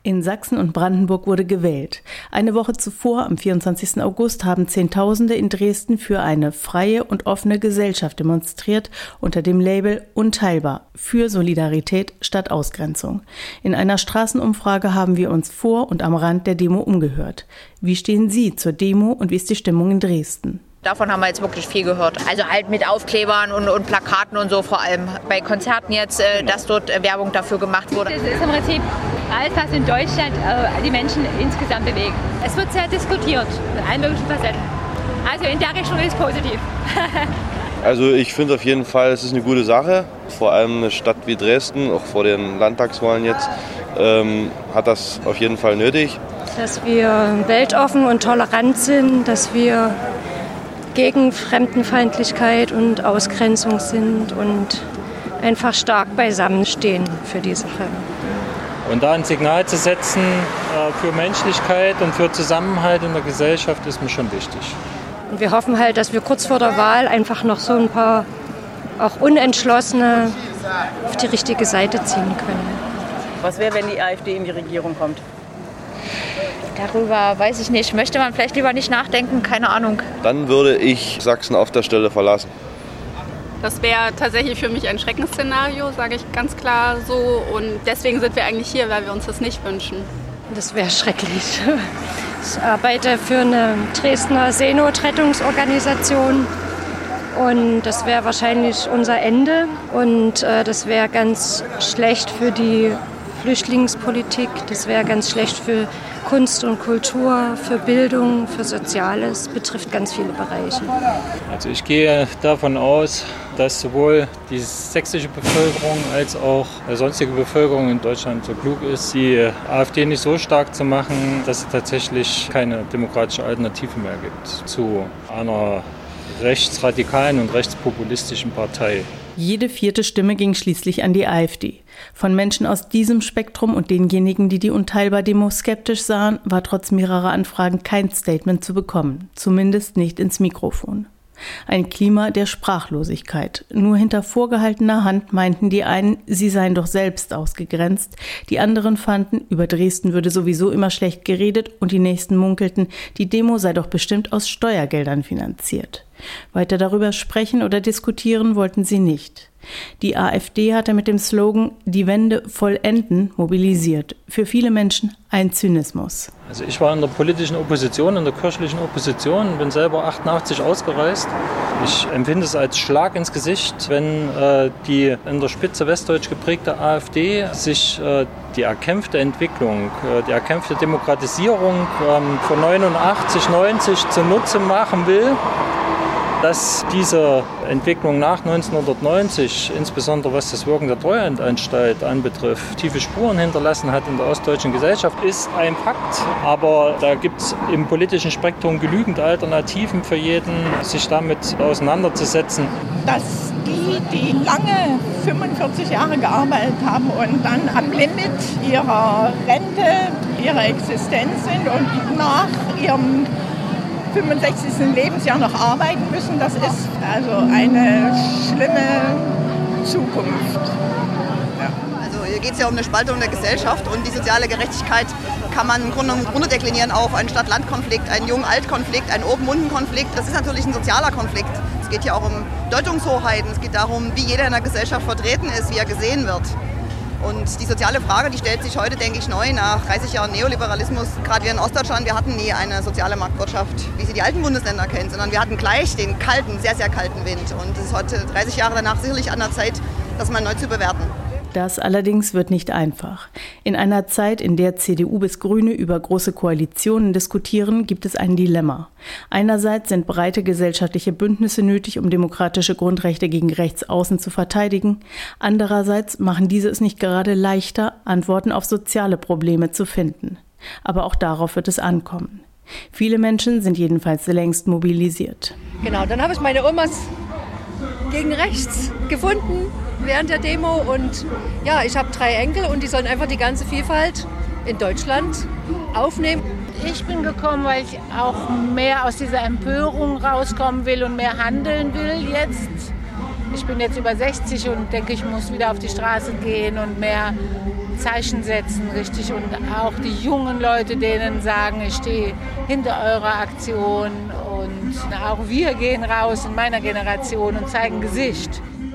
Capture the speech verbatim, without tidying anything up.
In Sachsen und Brandenburg wurde gewählt. Eine Woche zuvor, am vierundzwanzigsten August, haben Zehntausende in Dresden für eine freie und offene Gesellschaft demonstriert unter dem Label Unteilbar für Solidarität statt Ausgrenzung. In einer Straßenumfrage haben wir uns vor und am Rand der Demo umgehört. Wie stehen Sie zur Demo und wie ist die Stimmung in Dresden? Davon haben wir jetzt wirklich viel gehört. Also halt mit Aufklebern und, und Plakaten und so, vor allem bei Konzerten jetzt, äh, dass dort äh, Werbung dafür gemacht wurde. Das ist im Prinzip alles, was in Deutschland äh, die Menschen insgesamt bewegt. Es wird sehr diskutiert, in allen möglichen Facetten. Also in der Richtung ist es positiv. Also ich finde auf jeden Fall, es ist eine gute Sache. Vor allem eine Stadt wie Dresden, auch vor den Landtagswahlen jetzt, ähm, hat das auf jeden Fall nötig. Dass wir weltoffen und tolerant sind, dass wir gegen Fremdenfeindlichkeit und Ausgrenzung sind und einfach stark beisammenstehen für die Sache. Und da ein Signal zu setzen äh, für Menschlichkeit und für Zusammenhalt in der Gesellschaft ist mir schon wichtig. Und wir hoffen halt, dass wir kurz vor der Wahl einfach noch so ein paar auch Unentschlossene auf die richtige Seite ziehen können. Was wäre, wenn die AfD in die Regierung kommt? Darüber weiß ich nicht. Möchte man vielleicht lieber nicht nachdenken? Keine Ahnung. Dann würde ich Sachsen auf der Stelle verlassen. Das wäre tatsächlich für mich ein Schreckensszenario, sage ich ganz klar so. Und deswegen sind wir eigentlich hier, weil wir uns das nicht wünschen. Das wäre schrecklich. Ich arbeite für eine Dresdner Seenotrettungsorganisation. Und das wäre wahrscheinlich unser Ende. Und äh, das wäre ganz schlecht für die Flüchtlingspolitik. Das wäre ganz schlecht für Kunst und Kultur, für Bildung, für Soziales, betrifft ganz viele Bereiche. Also ich gehe davon aus, dass sowohl die sächsische Bevölkerung als auch die sonstige Bevölkerung in Deutschland so klug ist, die AfD nicht so stark zu machen, dass es tatsächlich keine demokratische Alternative mehr gibt zu einer rechtsradikalen und rechtspopulistischen Partei. Jede vierte Stimme ging schließlich an die AfD. Von Menschen aus diesem Spektrum und denjenigen, die die Unteilbar-Demo skeptisch sahen, war trotz mehrerer Anfragen kein Statement zu bekommen, zumindest nicht ins Mikrofon. Ein Klima der Sprachlosigkeit. Nur hinter vorgehaltener Hand meinten die einen, sie seien doch selbst ausgegrenzt, die anderen fanden, über Dresden würde sowieso immer schlecht geredet und die nächsten munkelten, die Demo sei doch bestimmt aus Steuergeldern finanziert. Weiter darüber sprechen oder diskutieren wollten sie nicht. Die AfD hatte mit dem Slogan »Die Wende vollenden« mobilisiert. Für viele Menschen ein Zynismus. Also ich war in der politischen Opposition, in der kirchlichen Opposition, bin selber achtundachtzig ausgereist. Ich empfinde es als Schlag ins Gesicht, wenn äh, die in der Spitze westdeutsch geprägte AfD sich äh, die erkämpfte Entwicklung, äh, die erkämpfte Demokratisierung ähm, von neunundachtzig, neunzig zunutze machen will. Dass diese Entwicklung nach neunzehnhundertneunzig, insbesondere was das Wirken der Treuhandanstalt anbetrifft, tiefe Spuren hinterlassen hat in der ostdeutschen Gesellschaft, ist ein Fakt. Aber da gibt es im politischen Spektrum genügend Alternativen für jeden, sich damit auseinanderzusetzen. Dass die, die lange fünfundvierzig Jahre gearbeitet haben und dann am Limit ihrer Rente, ihrer Existenz sind und nach ihrem fünfundsechzigsten Lebensjahr noch arbeiten müssen, das ist also eine schlimme Zukunft. Ja. Also hier geht es ja um eine Spaltung der Gesellschaft und die soziale Gerechtigkeit kann man im Grunde runterdeklinieren auf einen Stadt-Land-Konflikt, einen Jung-Alt-Konflikt, einen Oben-Unten-Konflikt. Das ist natürlich ein sozialer Konflikt. Es geht ja auch um Deutungshoheiten, es geht darum, wie jeder in der Gesellschaft vertreten ist, wie er gesehen wird. Und die soziale Frage, die stellt sich heute, denke ich, neu nach dreißig Jahren Neoliberalismus. Gerade wir in Ostdeutschland, wir hatten nie eine soziale Marktwirtschaft, wie sie die alten Bundesländer kennen, sondern wir hatten gleich den kalten, sehr, sehr kalten Wind. Und es ist heute, dreißig Jahre danach, sicherlich an der Zeit, das mal neu zu bewerten. Das allerdings wird nicht einfach. In einer Zeit, in der C D U bis Grüne über große Koalitionen diskutieren, gibt es ein Dilemma. Einerseits sind breite gesellschaftliche Bündnisse nötig, um demokratische Grundrechte gegen Rechtsaußen zu verteidigen. Andererseits machen diese es nicht gerade leichter, Antworten auf soziale Probleme zu finden. Aber auch darauf wird es ankommen. Viele Menschen sind jedenfalls längst mobilisiert. Genau, dann habe ich meine Omas gegen rechts gefunden während der Demo und ja, ich habe drei Enkel und die sollen einfach die ganze Vielfalt in Deutschland aufnehmen. Ich bin gekommen, weil ich auch mehr aus dieser Empörung rauskommen will und mehr handeln will jetzt. Ich bin jetzt über sechzig und denke, ich muss wieder auf die Straße gehen und mehr Zeichen setzen, richtig. Und auch die jungen Leute, denen sagen, ich stehe hinter eurer Aktion. Und auch wir gehen raus in meiner Generation und zeigen Gesicht.